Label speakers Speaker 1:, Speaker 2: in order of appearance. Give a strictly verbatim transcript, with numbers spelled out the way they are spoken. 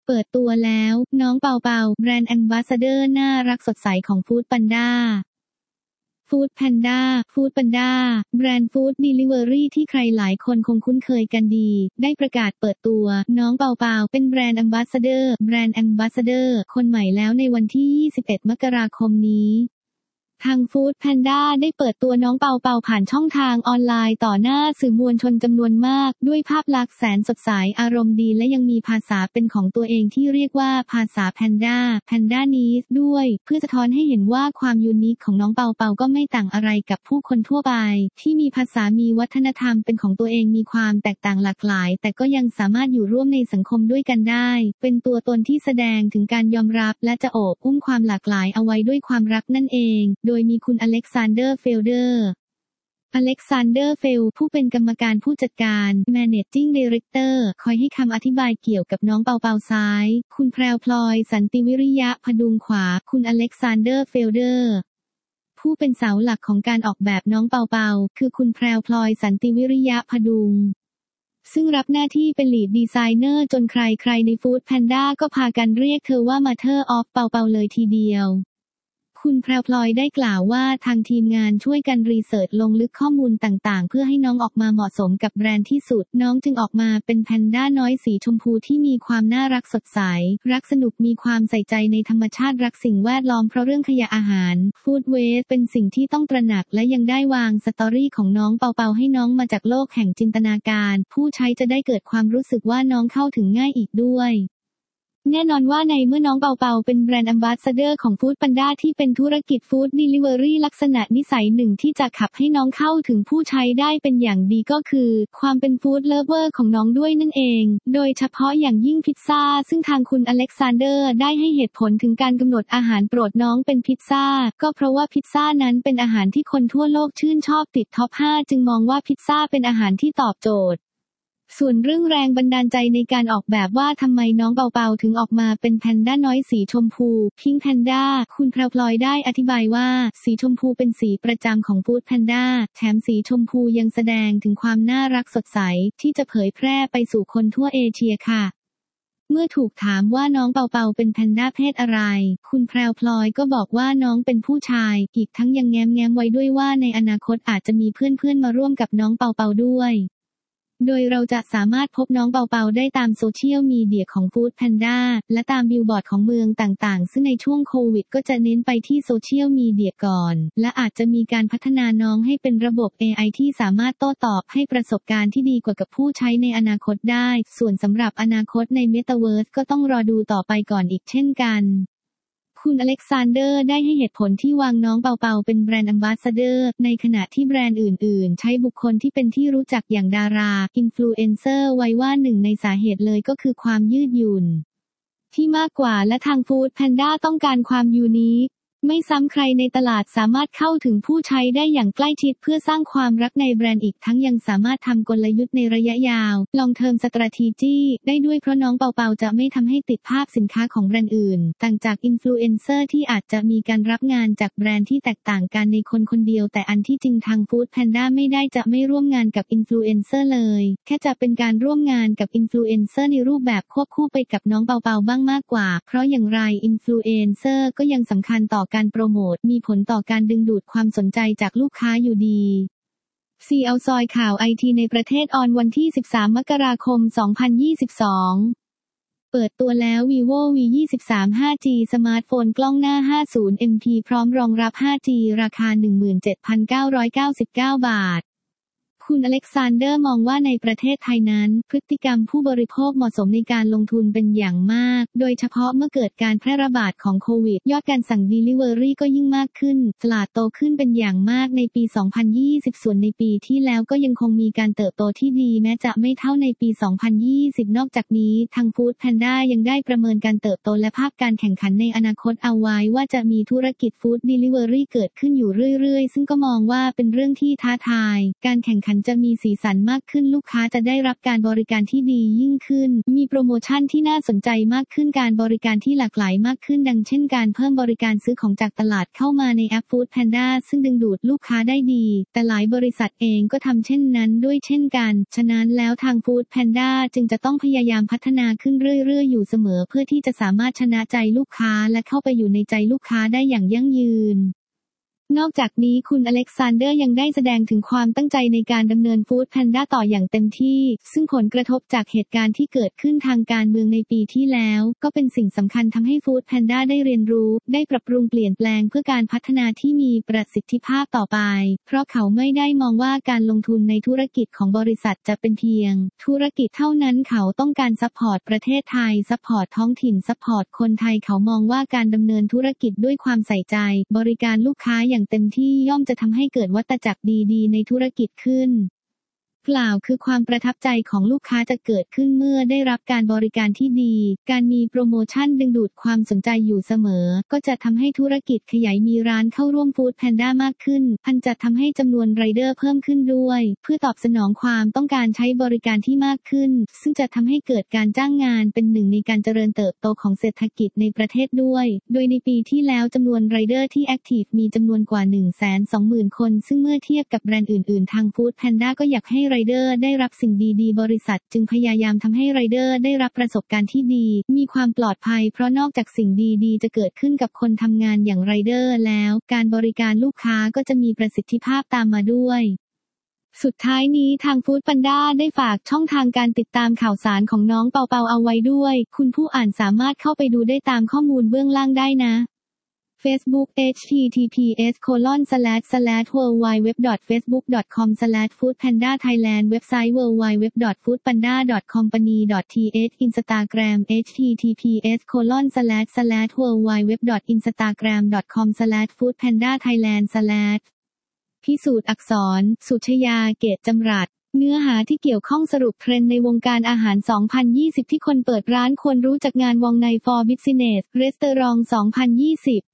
Speaker 1: เปิดตัวแล้วน้องเปาเปาแบรนด์แอมบาสเดอร์น่ารักสดใสของฟู้ดแพนด้าฟู้ดแพนด้าฟู้ดแพนด้าแบรนด์ฟู้ดดิลิเวอรี่ที่ใครหลายคนคงคุ้นเคยกันดีได้ประกาศเปิดตัวน้องเปาเปาเป็นแบรนด์แอมบาสเดอร์แบรนด์แอมบาสเดอร์คนใหม่แล้วในวันที่ยี่สิบเอ็ดมกราคมนี้ทางฟู้ดแพนด้าได้เปิดตัวน้องเปาเปาผ่านช่องทางออนไลน์ต่อหน้าสื่อมวลชนจำนวนมากด้วยภาพลักษณ์แสนสดใสอารมณ์ดีและยังมีภาษาเป็นของตัวเองที่เรียกว่าภาษาแพนด้าแพนด้านีสด้วยเพื่อสะท้อนให้เห็นว่าความยูนิคของน้องเปาเปาก็ไม่ต่างอะไรกับผู้คนทั่วไปที่มีภาษามีวัฒนธรรมเป็นของตัวเองมีความแตกต่างหลากหลายแต่ก็ยังสามารถอยู่ร่วมในสังคมด้วยกันได้เป็นตัวตนที่แสดงถึงการยอมรับและจะโอบอุ้มความหลากหลายเอาไว้ด้วยความรักนั่นเองโดยมีคุณอเล็กซานเดอร์เฟลเดอร์อเล็กซานเดอร์เฟลผู้เป็นกรรมการผู้จัดการ Managing Director คอยให้คำอธิบายเกี่ยวกับน้องเปาเปาซ้ายคุณแพรวพลอยสันติวิริยะพดุงขวาคุณอเล็กซานเดอร์เฟลเดอร์ผู้เป็นเสาหลักของการออกแบบน้องเปาเปาคือคุณแพรวพลอยสันติวิริยะพดุงซึ่งรับหน้าที่เป็นลีดดีไซเนอร์จนใครๆในฟู้ดแพนด้าก็พากันเรียกเธอว่า Mother of เปาเปาเลยทีเดียวคุณแพรวพลอยได้กล่าวว่าทางทีมงานช่วยกันรีเสิร์ชลงลึกข้อมูลต่างๆเพื่อให้น้องออกมาเหมาะสมกับแบรนด์ที่สุดน้องจึงออกมาเป็นแพนด้าน้อยสีชมพูที่มีความน่ารักสดใสรักสนุกมีความใส่ใจในธรรมชาติรักสิ่งแวดล้อมเพราะเรื่องขยะอาหารฟู้ดเวสต์เป็นสิ่งที่ต้องตระหนักและยังได้วางสตอรี่ของน้องเปาเปาให้น้องมาจากโลกแห่งจินตนาการผู้ใช้จะได้เกิดความรู้สึกว่าน้องเข้าถึงง่ายอีกด้วยแน่นอนว่าในเมื่อน้องเปาเปาเป็นแบรนด์แอมบาสเดอร์ของฟู้ดแพนด้าที่เป็นธุรกิจฟู้ดดิลิเวอรี่ลักษณะนิสัยหนึ่งที่จะขับให้น้องเข้าถึงผู้ใช้ได้เป็นอย่างดีก็คือความเป็นฟู้ดเลิฟเวอร์ของน้องด้วยนั่นเองโดยเฉพาะอย่างยิ่งพิซซ่าซึ่งทางคุณอเล็กซานเดอร์ได้ให้เหตุผลถึงการกำหนดอาหารโปรดน้องเป็นพิซซ่าก็เพราะว่าพิซซ่านั้นเป็นอาหารที่คนทั่วโลกชื่นชอบติดท็อปห้าจึงมองว่าพิซซ่าเป็นอาหารที่ตอบโจทย์ส่วนเรื่องแรงบันดาลใจในการออกแบบว่าทำไมน้องเปาๆถึงออกมาเป็นแพนด้าน้อยสีชมพูพิงค์แพนด้าคุณแพรวพลอยได้อธิบายว่าสีชมพูเป็นสีประจำของฟู้ดแพนด้าแถมสีชมพูยังแสดงถึงความน่ารักสดใสที่จะเผยแพร่ไปสู่คนทั่วเอเชียค่ะเมื่อถูกถามว่าน้องเปาๆเป็นแพนด้าเพศอะไรคุณแพรวพลอยก็บอกว่าน้องเป็นผู้ชายอีกทั้งยังแง้มๆไว้ด้วยว่าในอนาคตอาจจะมีเพื่อนๆมาร่วมกับน้องเปาๆด้วยโดยเราจะสามารถพบน้องเปาๆได้ตามโซเชียลมีเดียของฟู้ดแพนด้าและตามบิลบอร์ดของเมืองต่างๆซึ่งในช่วงโควิดก็จะเน้นไปที่โซเชียลมีเดียก่อนและอาจจะมีการพัฒนาน้องให้เป็นระบบ เอ ไอ ที่สามารถโต้ตอบให้ประสบการณ์ที่ดีกว่ากับผู้ใช้ในอนาคตได้ส่วนสำหรับอนาคตในเมตาเวิร์สก็ต้องรอดูต่อไปก่อนอีกเช่นกันคุณอเล็กซานเดอร์ได้ให้เหตุผลที่วางน้องเปาๆเป็นแบรนด์แอมบาสเดอร์ในขณะที่แบรนด์อื่นๆใช้บุคคลที่เป็นที่รู้จักอย่างดาราอินฟลูเอนเซอร์ไว้ว่าหนึ่งในสาเหตุเลยก็คือความยืดหยุ่นที่มากกว่าและทางฟู้ดแพนด้าต้องการความยูนิคไม่ซ้ำใครในตลาดสามารถเข้าถึงผู้ใช้ได้อย่างใกล้ชิดเพื่อสร้างความรักในแบรนด์อีกทั้งยังสามารถทำกลยุทธ์ในระยะยาว Long Term Strategy ได้ด้วยเพราะน้องเปาๆจะไม่ทำให้ติดภาพสินค้าของแบรนด์อื่นต่างจากอินฟลูเอนเซอร์ที่อาจจะมีการรับงานจากแบรนด์ที่แตกต่างกันในคนคนเดียวแต่อันที่จริงทางฟู้ดแพนด้าไม่ได้จะไม่ร่วมงานกับอินฟลูเอนเซอร์เลยแค่จะเป็นการร่วมงานกับอินฟลูเอนเซอร์ในรูปแบบควบคู่ไปกับน้องเปาๆบ้างมากกว่าเพราะอย่างไรอินฟลูเอนเซอร์ก็ยังสำคัญต่อการโปรโมทมีผลต่อการดึงดูดความสนใจจากลูกค้าอยู่ดี ซี แอล ซอยข่าวไอทีในประเทศออนวันที่สิบสามมกราคมสองพันยี่สิบสองเปิดตัวแล้ว Vivo วี ยี่สิบสาม ห้าจี สมาร์ทโฟนกล้องหน้า ห้าสิบ เอ็ม พี พร้อมรองรับ ห้าจี ราคา หนึ่งหมื่นเจ็ดพันเก้าร้อยเก้าสิบเก้า บาทคุณอเล็กซานเดอร์มองว่าในประเทศไทยนั้นพฤติกรรมผู้บริโภคเหมาะสมในการลงทุนเป็นอย่างมากโดยเฉพาะเมื่อเกิดการแพร่ระบาดของโควิดยอดการสั่ง Delivery ก็ยิ่งมากขึ้นตลาดโตขึ้นเป็นอย่างมากในปี สองพันยี่สิบ ส่วนในปีที่แล้วก็ยังคงมีการเติบโตที่ดีแม้จะไม่เท่าในปี สองพันยี่สิบ นอกจากนี้ทางฟู้ดแพนด้ายังได้ประเมินการเติบโตและภาพการแข่งขันในอนาคตเอาไว้ว่าจะมีธุรกิจฟู้ด Delivery เกิดขึ้นอยู่เรื่อยๆซึ่งก็มองว่าเป็นเรื่องที่ท้าทายการแข่งขันจะมีสีสันมากขึ้นลูกค้าจะได้รับการบริการที่ดียิ่งขึ้นมีโปรโมชั่นที่น่าสนใจมากขึ้นการบริการที่หลากหลายมากขึ้นดังเช่นการเพิ่มบริการซื้อของจากตลาดเข้ามาในแอป Food Panda ซึ่งดึงดูดลูกค้าได้ดีแต่หลายบริษัทเองก็ทำเช่นนั้นด้วยเช่นกันฉะนั้นแล้วทาง Food Panda จึงจะต้องพยายามพัฒนาขึ้นเรื่อยๆอยู่เสมอเพื่อที่จะสามารถชนะใจลูกค้าและเข้าไปอยู่ในใจลูกค้าได้อย่างยั่งยืนนอกจากนี้คุณอเล็กซานเดอร์ยังได้แสดงถึงความตั้งใจในการดำเนิน Food Panda ต่ออย่างเต็มที่ซึ่งผลกระทบจากเหตุการณ์ที่เกิดขึ้นทางการเมืองในปีที่แล้วก็เป็นสิ่งสำคัญทำให้ Food Panda ได้เรียนรู้ได้ปรับปรุงเปลี่ยนแปลงเพื่อการพัฒนาที่มีประสิทธิภาพต่อไปเพราะเขาไม่ได้มองว่าการลงทุนในธุรกิจของบริษัทจะเป็นเพียงธุรกิจเท่านั้นเขาต้องการซัพพอร์ตประเทศไทยซัพพอร์ตท้องถิ่นซัพพอร์ตคนไทยเขามองว่าการดำเนินธุรกิจด้วยความใส่ใจบริการลูกค้าอย่างเต็มที่ย่อมจะทำให้เกิดวัฏจักรดีๆในธุรกิจขึ้นกล่าวคือความประทับใจของลูกค้าจะเกิดขึ้นเมื่อได้รับการบริการที่ดีการมีโปรโมชั่นดึงดูดความสนใจอยู่เสมอก็จะทำให้ธุรกิจขยายมีร้านเข้าร่วม Food Panda มากขึ้นอันจะทำให้จำนวนไรเดอร์เพิ่มขึ้นด้วยเพื่อตอบสนองความต้องการใช้บริการที่มากขึ้นซึ่งจะทำให้เกิดการจ้างงานเป็นหนึ่งในการเจริญเติบโตของเศรษฐกิจในประเทศด้วยโดยในปีที่แล้วจำนวนไรเดอร์ที่แอคทีฟมีจำนวนกว่า หนึ่งแสนสองหมื่น คนซึ่งเมื่อเทียบกับแบรนด์อื่นๆทาง Food Panda ก็อยากให้ไรเดอร์ได้รับสิ่งดีๆบริษัทจึงพยายามทำให้ไรเดอร์ได้รับประสบการณ์ที่ดีมีความปลอดภัยเพราะนอกจากสิ่งดีๆจะเกิดขึ้นกับคนทำงานอย่างไรเดอร์แล้วการบริการลูกค้าก็จะมีประสิทธิภาพตามมาด้วยสุดท้ายนี้ทาง Food Panda ได้ฝากช่องทางการติดตามข่าวสารของน้องเปาเปาเอาไว้ด้วยคุณผู้อ่านสามารถเข้าไปดูได้ตามข้อมูลเบื้องล่างได้นะ Facebook เอช ที ที พี เอส โคลอน สแลช สแลช ดับเบิลยู ดับเบิลยู ดับเบิลยู ดอท เฟซบุ๊ก ดอท คอม สแลช ฟู้ดแพนด้า ไทยแลนด์ เว็บไซต์ ดับเบิลยู ดับเบิลยู ดับเบิลยู ดอท ฟู้ดแพนด้า ดอท คอมพานี ดอท ที เอช Instagram เอช ที ที พี เอส โคลอน สแลช สแลช ดับเบิลยู ดับเบิลยู ดับเบิลยู ดอท อินสตาแกรม ดอท คอม สแลช ฟู้ดแพนด้า ไทยแลนด์ สแลช พิสูจน์อักษรสุชยาเกตจำรัดเนื้อหาที่เกี่ยวข้องสรุปเทรนด์ในวงการอาหาร สองพันยี่สิบ ที่คนเปิดร้านควรรู้จากงานวองใน for Business Restaurant สองพันยี่สิบ